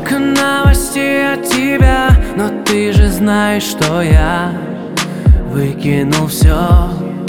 Столько новостей от тебя, но ты же знаешь, что я выкинул все.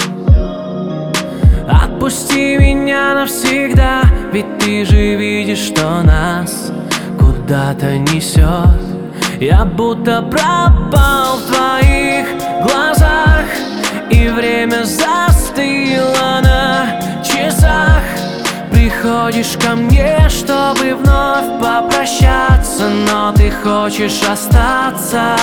Отпусти меня навсегда, ведь ты же видишь, что нас куда-то несет. Я будто пропал в твоих глазах, и время застыло на часах. Приходишь ко мне, чтобы вновь попрощаться, но ты хочешь остаться.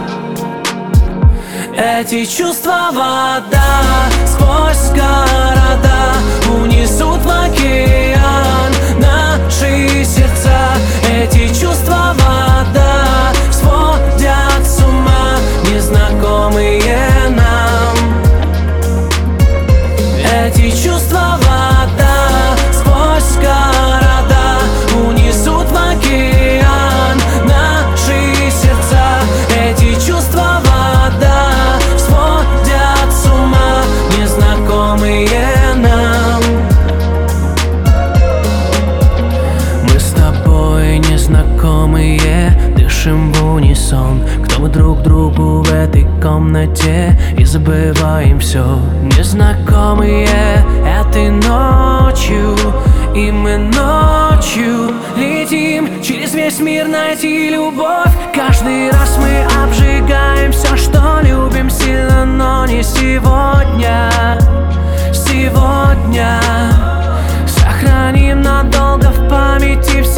Эти чувства вода сквозь города унесут в океан наши сердца. Эти чувства вода сводят с ума незнакомые нам. Эти чувства вода сквозь города унесут в океан наши сердца. Эти чувства вода сводят с ума незнакомые нам. Мы с тобой незнакомые, дышим в унисон. Кто мы друг другу в этой комнате, и забываем все. Незнакомые этой ночью, и мы ночью летим через весь мир найти любовь. Каждый раз мы обжигаем все, что любим сильно, но не сегодня. Сегодня сохраним надолго в памяти все